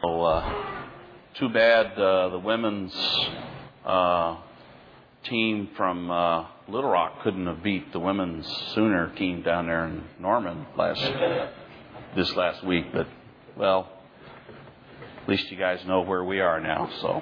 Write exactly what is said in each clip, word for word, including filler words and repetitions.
So, uh, too bad uh, the women's uh, team from uh, Little Rock couldn't have beat the women's Sooner team down there in Norman last this last week. But, well, at least you guys know where we are now. So,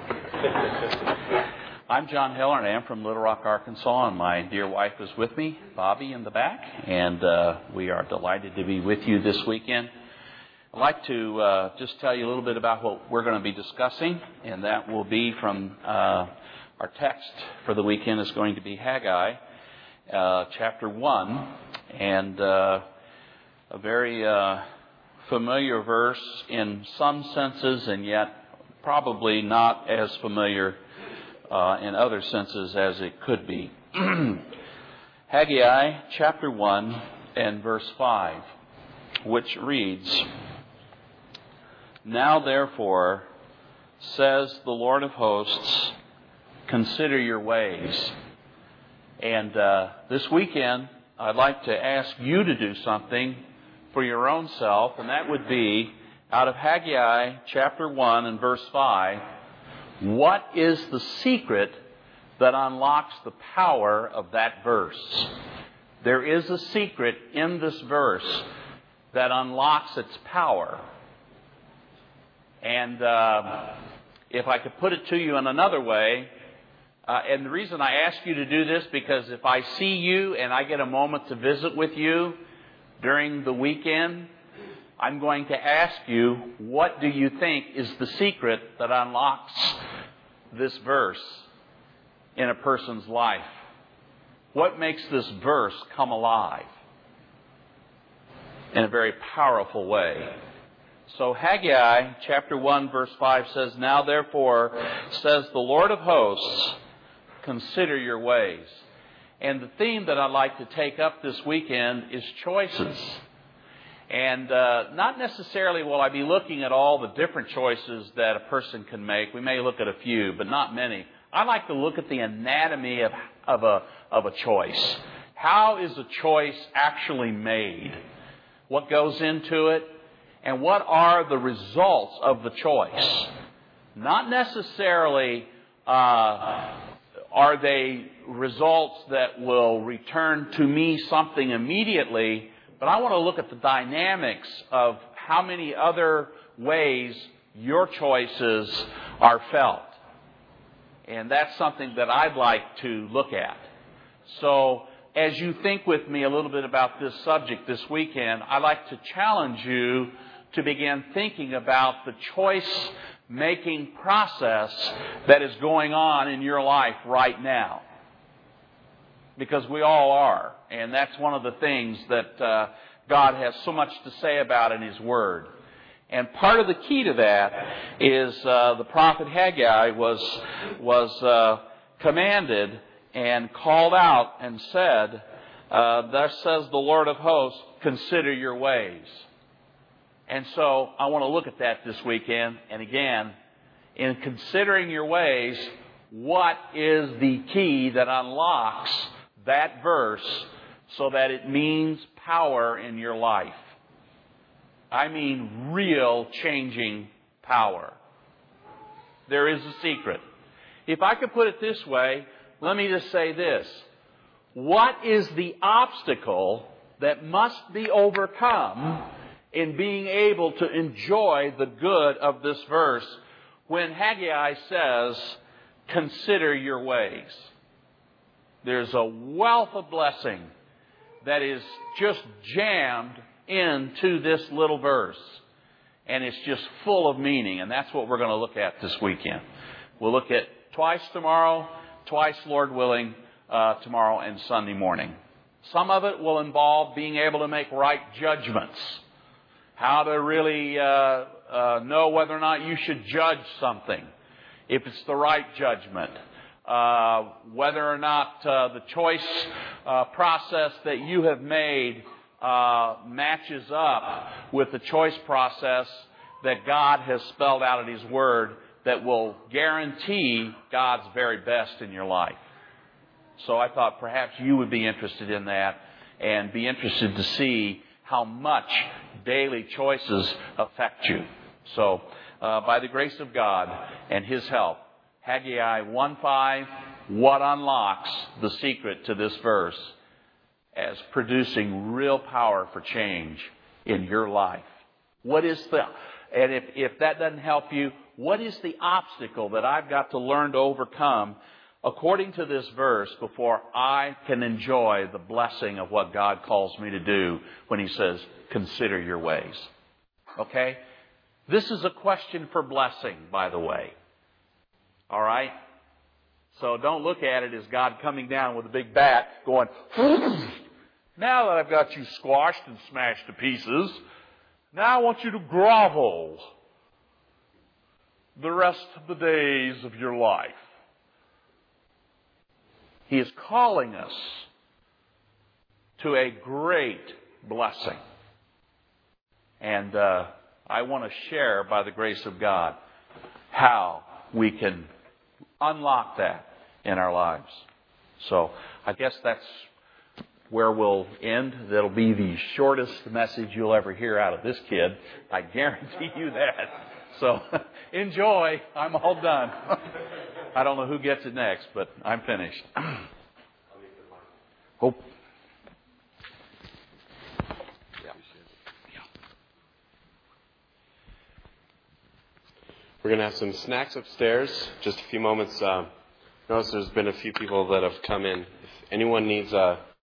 I'm John Heller, and I am from Little Rock, Arkansas, and my dear wife is with me, Bobby, in the back, and uh, we are delighted to be with you this weekend. I'd like to uh, just tell you a little bit about what we're going to be discussing, and that will be from uh, our text for the weekend is going to be Haggai, uh, chapter one, and uh, a very uh, familiar verse in some senses, and yet probably not as familiar uh, in other senses as it could be. Haggai, chapter one, and verse five, which reads, "Now therefore, says the Lord of hosts, consider your ways." And uh, this weekend, I'd like to ask you to do something for your own self, and that would be, out of Haggai chapter one and verse five, what is the secret that unlocks the power of that verse? There is a secret in this verse that unlocks its power. And uh, if I could put it to you in another way, uh, and the reason I ask you to do this, because if I see you and I get a moment to visit with you during the weekend, I'm going to ask you, what do you think is the secret that unlocks this verse in a person's life? What makes this verse come alive in a very powerful way? So Haggai chapter one verse five says, "Now therefore, says the Lord of hosts, consider your ways." And the theme that I'd like to take up this weekend is choices. And uh, not necessarily will I be looking at all the different choices that a person can make. We may look at a few, but not many. I like to look at the anatomy of, of, a, of a choice. How is a choice actually made? What goes into it? And what are the results of the choice? Not necessarily uh, are they results that will return to me something immediately, but I want to look at the dynamics of how many other ways your choices are felt. And that's something that I'd like to look at. So, as you think with me a little bit about this subject this weekend, I'd like to challenge you to begin thinking about the choice-making process that is going on in your life right now. Because we all are. And that's one of the things that uh, God has so much to say about in His Word. And part of the key to that is uh, the prophet Haggai was, was uh, commanded and called out and said, uh, "Thus says the Lord of hosts, consider your ways." And so I want to look at that this weekend. And again, in considering your ways, what is the key that unlocks that verse so that it means power in your life? I mean real changing power. There is a secret. If I could put it this way, let me just say this. What is the obstacle that must be overcome in being able to enjoy the good of this verse when Haggai says, consider your ways? There's a wealth of blessing that is just jammed into this little verse. And it's just full of meaning. And that's what we're going to look at this weekend. We'll look at twice tomorrow, twice, Lord willing, uh, tomorrow and Sunday morning. Some of it will involve being able to make right judgments. How to really uh, uh, know whether or not you should judge something, if it's the right judgment. Uh, whether or not uh, the choice uh, process that you have made uh, matches up with the choice process that God has spelled out in His Word that will guarantee God's very best in your life. So I thought perhaps you would be interested in that and be interested to see how much daily choices affect you. So uh, by the grace of God and His help. Haggai one five, what unlocks the secret to this verse as producing real power for change in your life? What is the, and if, if that doesn't help you, what is the obstacle that I've got to learn to overcome according to this verse before I can enjoy the blessing of what God calls me to do when He says, consider your ways? Okay? This is a question for blessing, by the way. All right? So don't look at it as God coming down with a big bat going, now that I've got you squashed and smashed to pieces, now I want you to grovel the rest of the days of your life. He is calling us to a great blessing. And uh, I want to share, by the grace of God, how we can unlock that in our lives. So I guess that's where we'll end. That'll be the shortest message you'll ever hear out of this kid. I guarantee you that. So enjoy. I'm all done. I don't know who gets it next, but I'm finished. Hope. We're going to have some snacks upstairs. Just a few moments. Uh, notice there's been a few people that have come in. If anyone needs a